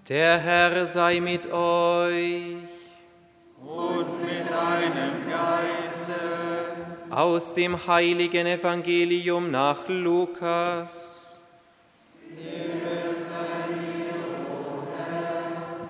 Der Herr sei mit euch. Und mit deinem Geiste. Aus dem heiligen Evangelium nach Lukas. Ehre sei dir, o Herr.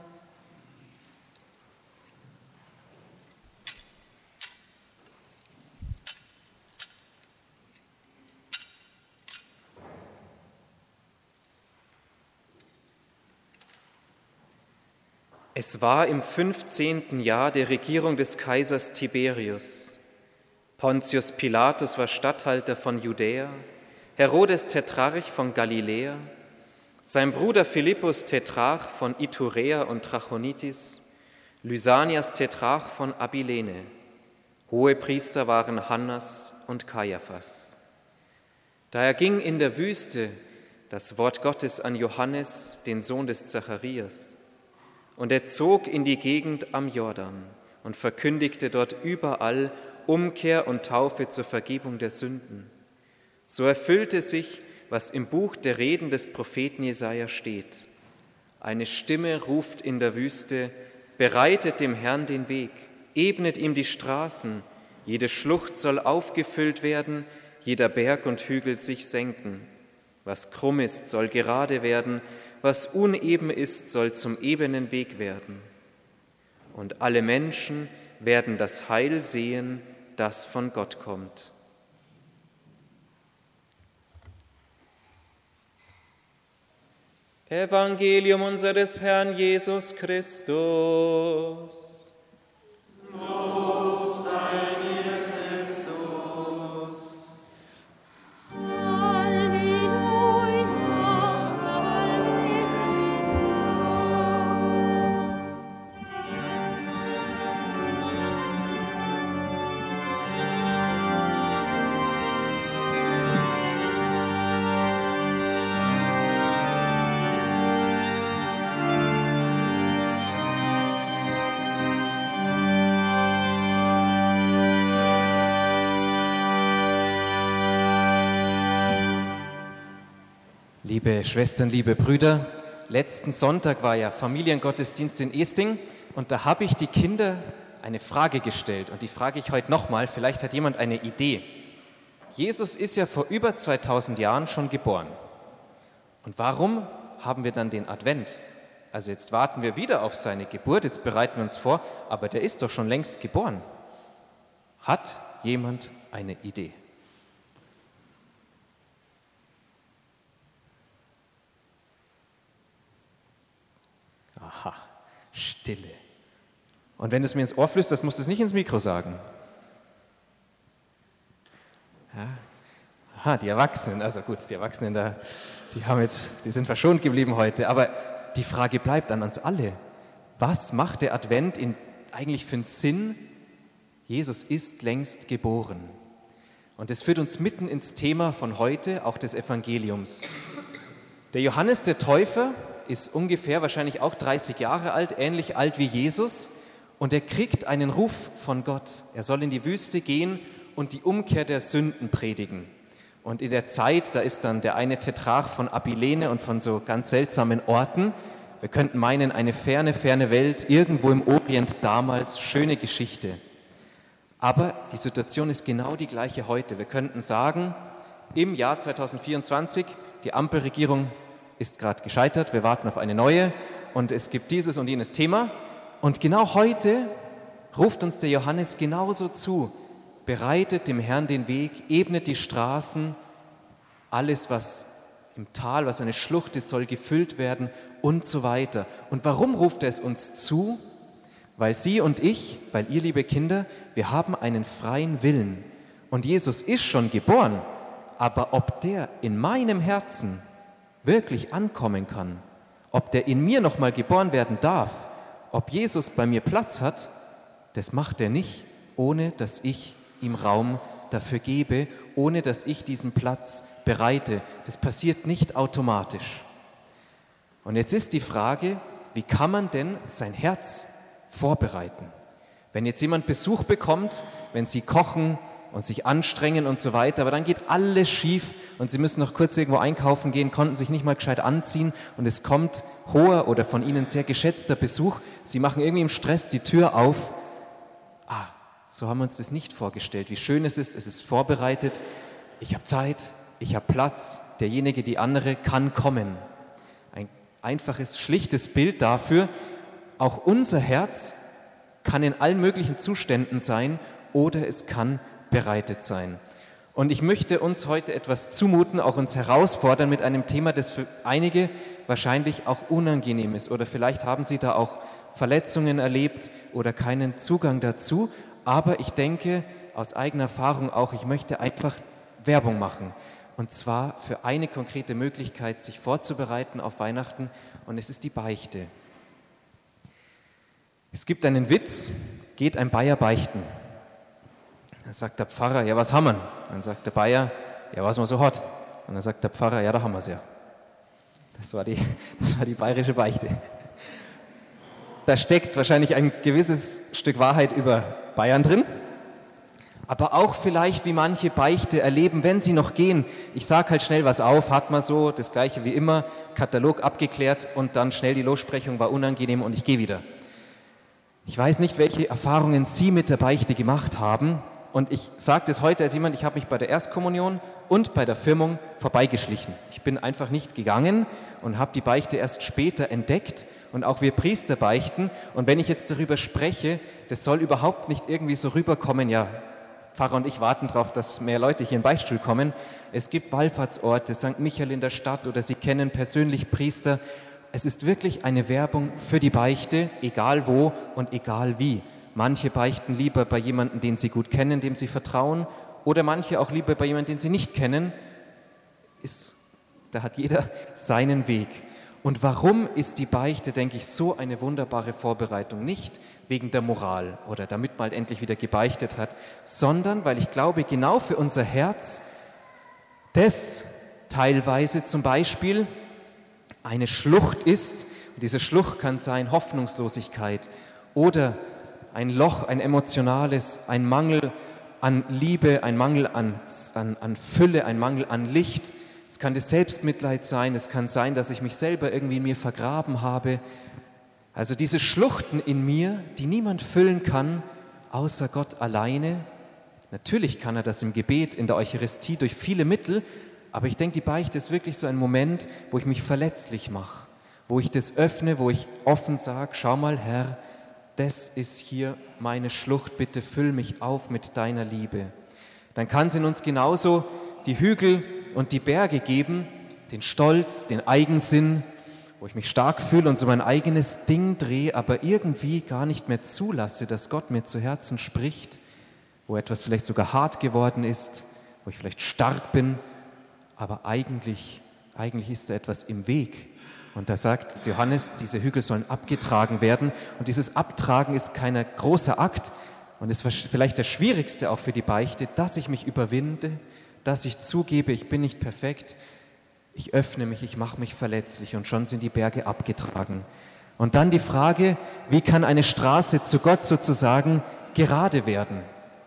Es war im 15. Jahr der Regierung des Kaisers Tiberius. Pontius Pilatus war Statthalter von Judäa, Herodes Tetrarch von Galiläa, sein Bruder Philippus Tetrarch von Iturea und Trachonitis, Lysanias Tetrarch von Abilene. Hohepriester waren Hannas und Kaiaphas. Da erging in der Wüste das Wort Gottes an Johannes, den Sohn des Zacharias. Und er zog in die Gegend am Jordan und verkündigte dort überall Umkehr und Taufe zur Vergebung der Sünden. So erfüllte sich, was im Buch der Reden des Propheten Jesaja steht. Eine Stimme ruft in der Wüste: Bereitet dem Herrn den Weg, ebnet ihm die Straßen. Jede Schlucht soll aufgefüllt werden, jeder Berg und Hügel sich senken. Was krumm ist, soll gerade werden, was uneben ist, soll zum ebenen Weg werden. Und alle Menschen werden das Heil sehen, das von Gott kommt. Evangelium unseres Herrn Jesus Christus. Lob sei dir, Christus. Liebe Schwestern, liebe Brüder, letzten Sonntag war ja Familiengottesdienst in Eesting und da habe ich die Kinder eine Frage gestellt und die frage ich heute nochmal, vielleicht hat jemand eine Idee. Jesus ist ja vor über 2000 Jahren schon geboren. Und warum haben wir dann den Advent? Also jetzt warten wir wieder auf seine Geburt, jetzt bereiten wir uns vor, aber der ist doch schon längst geboren. Hat jemand eine Idee? Aha, Stille. Und wenn du es mir ins Ohr flüsterst, musst du es nicht ins Mikro sagen. Ja. Aha, die Erwachsenen, also gut, die Erwachsenen, die sind verschont geblieben heute. Aber die Frage bleibt an uns alle. Was macht der Advent eigentlich für einen Sinn? Jesus ist längst geboren. Und das führt uns mitten ins Thema von heute, auch des Evangeliums. Der Johannes der Täufer ist ungefähr wahrscheinlich auch 30 Jahre alt, ähnlich alt wie Jesus. Und er kriegt einen Ruf von Gott. Er soll in die Wüste gehen und die Umkehr der Sünden predigen. Und in der Zeit, da ist dann der eine Tetrarch von Abilene und von so ganz seltsamen Orten. Wir könnten meinen, eine ferne, ferne Welt, irgendwo im Orient damals, schöne Geschichte. Aber die Situation ist genau die gleiche heute. Wir könnten sagen, im Jahr 2024, die Ampelregierung ist gerade gescheitert, wir warten auf eine neue und es gibt dieses und jenes Thema. Und genau heute ruft uns der Johannes genauso zu: Bereitet dem Herrn den Weg, ebnet die Straßen, alles, was im Tal, was eine Schlucht ist, soll gefüllt werden und so weiter. Und warum ruft er es uns zu? Weil Sie und ich, weil ihr, liebe Kinder, wir haben einen freien Willen. Und Jesus ist schon geboren, aber ob der in meinem Herzen wirklich ankommen kann, ob der in mir nochmal geboren werden darf, ob Jesus bei mir Platz hat, das macht er nicht, ohne dass ich ihm Raum dafür gebe, ohne dass ich diesen Platz bereite. Das passiert nicht automatisch. Und jetzt ist die Frage, wie kann man denn sein Herz vorbereiten? Wenn jetzt jemand Besuch bekommt, wenn Sie kochen, und sich anstrengen und so weiter, aber dann geht alles schief und sie müssen noch kurz irgendwo einkaufen gehen, konnten sich nicht mal gescheit anziehen und es kommt hoher oder von ihnen sehr geschätzter Besuch. Sie machen irgendwie im Stress die Tür auf. So haben wir uns das nicht vorgestellt. Wie schön es ist vorbereitet. Ich habe Zeit, ich habe Platz, derjenige, die andere kann kommen. Ein einfaches, schlichtes Bild dafür, auch unser Herz kann in allen möglichen Zuständen sein oder es kann bereitet sein. Und ich möchte uns heute etwas zumuten, auch uns herausfordern mit einem Thema, das für einige wahrscheinlich auch unangenehm ist. Oder vielleicht haben Sie da auch Verletzungen erlebt oder keinen Zugang dazu. Aber ich denke, aus eigener Erfahrung auch, ich möchte einfach Werbung machen. Und zwar für eine konkrete Möglichkeit, sich vorzubereiten auf Weihnachten. Und es ist die Beichte. Es gibt einen Witz, geht ein Bayer beichten. Dann sagt der Pfarrer, ja, was haben wir? Dann sagt der Bayer, ja, was man so hat. Und dann sagt der Pfarrer, ja, da haben wir es ja. Das war die bayerische Beichte. Da steckt wahrscheinlich ein gewisses Stück Wahrheit über Bayern drin, aber auch vielleicht, wie manche Beichte erleben, wenn sie noch gehen. Ich sage halt schnell was auf, hat man so, das Gleiche wie immer, Katalog abgeklärt und dann schnell die Lossprechung war unangenehm und ich gehe wieder. Ich weiß nicht, welche Erfahrungen Sie mit der Beichte gemacht haben und ich sage das heute als jemand, ich habe mich bei der Erstkommunion und bei der Firmung vorbeigeschlichen. Ich bin einfach nicht gegangen und habe die Beichte erst später entdeckt. Und auch wir Priester beichten. Und wenn ich jetzt darüber spreche, das soll überhaupt nicht irgendwie so rüberkommen, ja, Pfarrer und ich warten darauf, dass mehr Leute hier in den Beichtstuhl kommen. Es gibt Wallfahrtsorte, St. Michael in der Stadt oder Sie kennen persönlich Priester. Es ist wirklich eine Werbung für die Beichte, egal wo und egal wie. Manche beichten lieber bei jemandem, den sie gut kennen, dem sie vertrauen, oder manche auch lieber bei jemandem, den sie nicht kennen. Da hat jeder seinen Weg. Und warum ist die Beichte, denke ich, so eine wunderbare Vorbereitung? Nicht wegen der Moral oder damit man endlich wieder gebeichtet hat, sondern weil ich glaube, genau für unser Herz das teilweise zum Beispiel eine Schlucht ist. Und diese Schlucht kann sein Hoffnungslosigkeit oder ein Loch, ein emotionales, ein Mangel an Liebe, ein Mangel an Fülle, ein Mangel an Licht. Es kann das Selbstmitleid sein, es kann sein, dass ich mich selber irgendwie in mir vergraben habe. Also diese Schluchten in mir, die niemand füllen kann, außer Gott alleine. Natürlich kann er das im Gebet, in der Eucharistie durch viele Mittel, aber ich denke, die Beichte ist wirklich so ein Moment, wo ich mich verletzlich mache, wo ich das öffne, wo ich offen sage, schau mal Herr, das ist hier meine Schlucht, bitte füll mich auf mit deiner Liebe. Dann kann es in uns genauso die Hügel und die Berge geben, den Stolz, den Eigensinn, wo ich mich stark fühle und so mein eigenes Ding drehe, aber irgendwie gar nicht mehr zulasse, dass Gott mir zu Herzen spricht, wo etwas vielleicht sogar hart geworden ist, wo ich vielleicht stark bin, aber eigentlich ist da etwas im Weg. Und da sagt Johannes, diese Hügel sollen abgetragen werden. Und dieses Abtragen ist kein großer Akt und ist vielleicht das Schwierigste auch für die Beichte, dass ich mich überwinde, dass ich zugebe, ich bin nicht perfekt, ich öffne mich, ich mache mich verletzlich und schon sind die Berge abgetragen. Und dann die Frage, wie kann eine Straße zu Gott sozusagen gerade werden?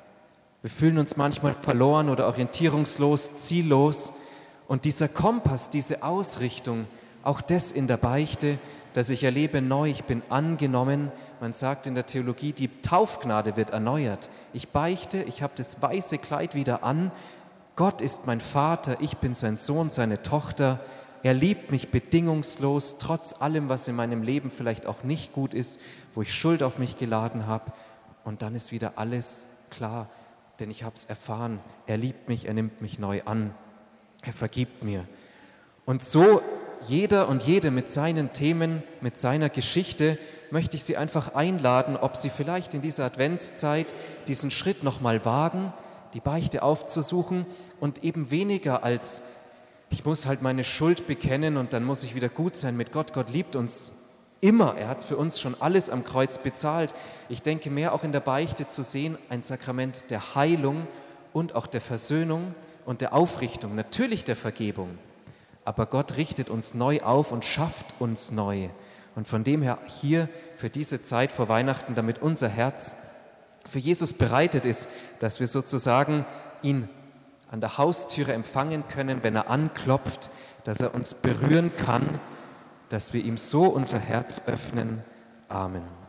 Wir fühlen uns manchmal verloren oder orientierungslos, ziellos. Und dieser Kompass, diese Ausrichtung, auch das in der Beichte, dass ich erlebe neu, ich bin angenommen. Man sagt in der Theologie, die Taufgnade wird erneuert. Ich beichte, ich habe das weiße Kleid wieder an. Gott ist mein Vater, ich bin sein Sohn, seine Tochter. Er liebt mich bedingungslos, trotz allem, was in meinem Leben vielleicht auch nicht gut ist, wo ich Schuld auf mich geladen habe. Und dann ist wieder alles klar, denn ich habe es erfahren. Er liebt mich, er nimmt mich neu an. Er vergibt mir. Und so jeder und jede mit seinen Themen, mit seiner Geschichte, möchte ich Sie einfach einladen, ob Sie vielleicht in dieser Adventszeit diesen Schritt nochmal wagen, die Beichte aufzusuchen und eben weniger als, ich muss halt meine Schuld bekennen und dann muss ich wieder gut sein mit Gott. Gott liebt uns immer, er hat für uns schon alles am Kreuz bezahlt. Ich denke mehr auch in der Beichte zu sehen, ein Sakrament der Heilung und auch der Versöhnung und der Aufrichtung, natürlich der Vergebung. Aber Gott richtet uns neu auf und schafft uns neu. Und von dem her hier für diese Zeit vor Weihnachten, damit unser Herz für Jesus bereitet ist, dass wir sozusagen ihn an der Haustüre empfangen können, wenn er anklopft, dass er uns berühren kann, dass wir ihm so unser Herz öffnen. Amen.